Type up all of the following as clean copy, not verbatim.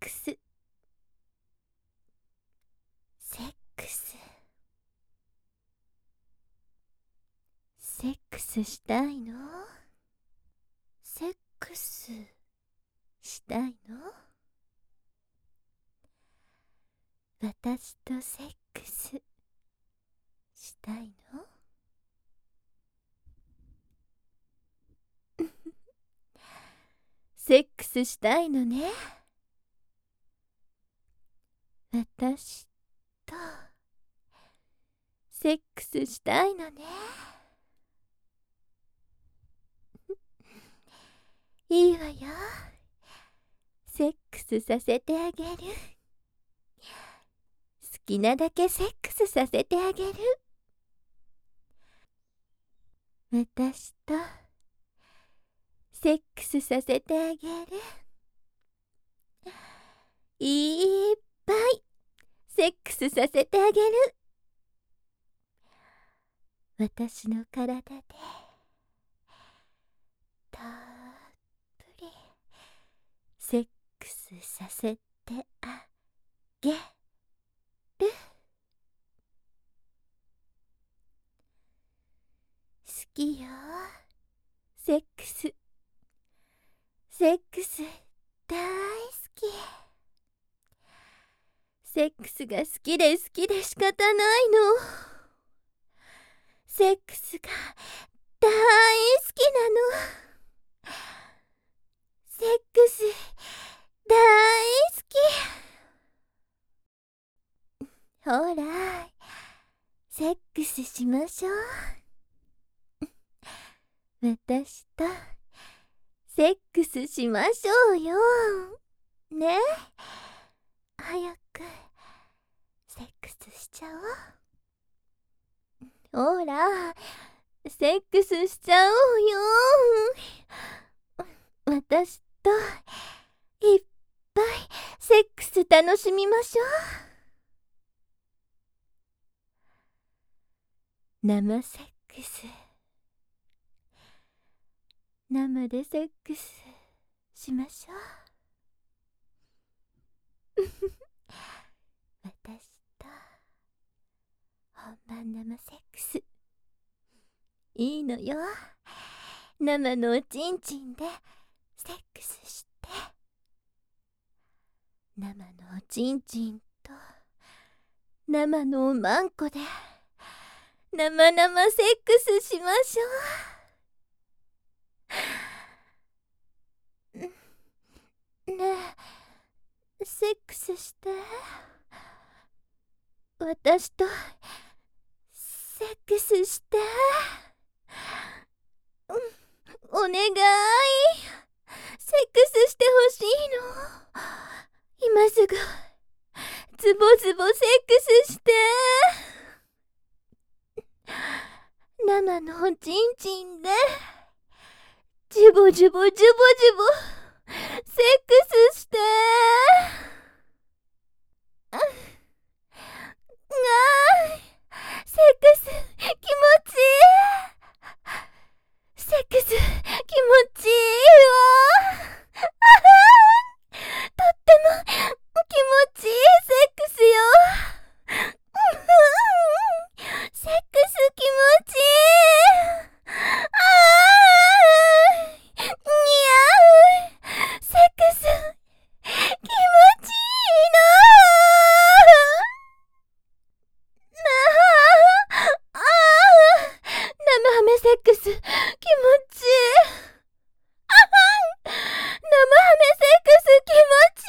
クス、セックス、セックスしたいの？セックスしたいの？私とセックスしたいの？セックスしたいのね。私とセックスしたいのね。いいわよ。セックスさせてあげる。好きなだけセックスさせてあげる。私とセックスさせてあげる。いっぱいセックスさせてあげる。私の体でたっぷりセックスさせてあげる。好きよ、セックス。セックス大好き。セックスが好きで好きで仕方ないの。セックスが大好きなの。セックス大好き。ほら、セックスしましょう。私とセックスしましょうよ。ね。早くセックスしちゃおう。ほら、セックスしちゃおうよ。私といっぱいセックス楽しみましょう。生セックス。生でセックスしましょう。私と本番生セックス。いいのよ。生のおちんちんでセックスして、生のおちんちんと生のおまんこで生々セックスしましょう。ねえ、セックスして。私とセックスして。お願い。セックスしてほしいの。今すぐズボズボセックスして。生のおちんちんでジュボジュボジュボジュボセックスして。ああ、セックス気持ちいい。セックス気持ちいいわ。とっても気持ちいいセックスよ。セックス気持ちいい。似合う。セックス気持ちいいの。生ハメセックス気持ちいい。生ハメセックス気持ち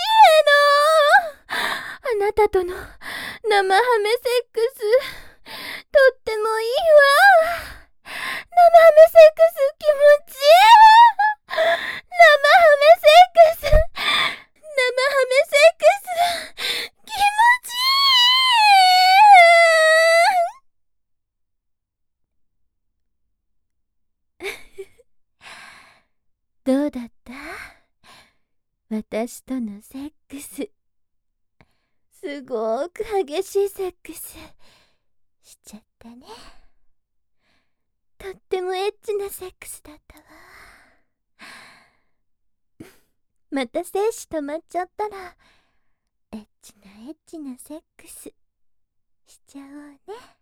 いいの。あなたとの生ハメセックスとってもいいわ。生ハメセックス気持ちいい。生ハメセックス生ハメセックス気持ちいい。どうだった？私とのセックス。すごく激しいセックスしちゃったね。とってもエッチなセックスだったわ。また精子止まっちゃったらエッチなエッチなセックスしちゃおうね。